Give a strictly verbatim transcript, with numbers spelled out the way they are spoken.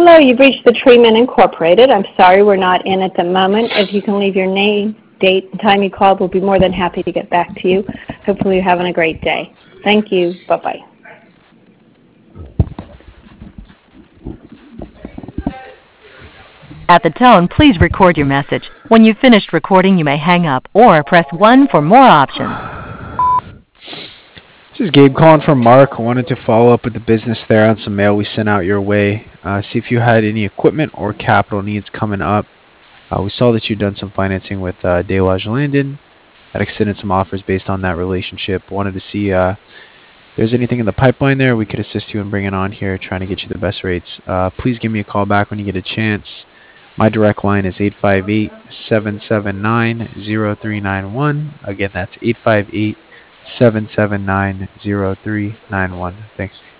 Hello, you've reached the Treatment Incorporated. I'm sorry we're not in at the moment. If you can leave your name, date, and time you called, we'll be more than happy to get back to you. Hopefully you're having a great day. Thank you. Bye-bye. At the tone, please record your message. When you've finished recording, you may hang up or press one for more options. This is Gabe calling from Mark. I wanted to follow up with the business there on some mail we sent out your way. Uh, see if you had any equipment or capital needs coming up. Uh, we saw that you'd done some financing with uh, Delage Landon. Had extended some offers based on that relationship. Wanted to see uh, if there's anything in the pipeline there we could assist you in bringing on here, trying to get you the best rates. Uh, please give me a call back when you get a chance. My direct line is eight five eight, seven seven nine, zero three nine one. Again, that's eight five eight, seven seven nine, zero three nine one. Thanks.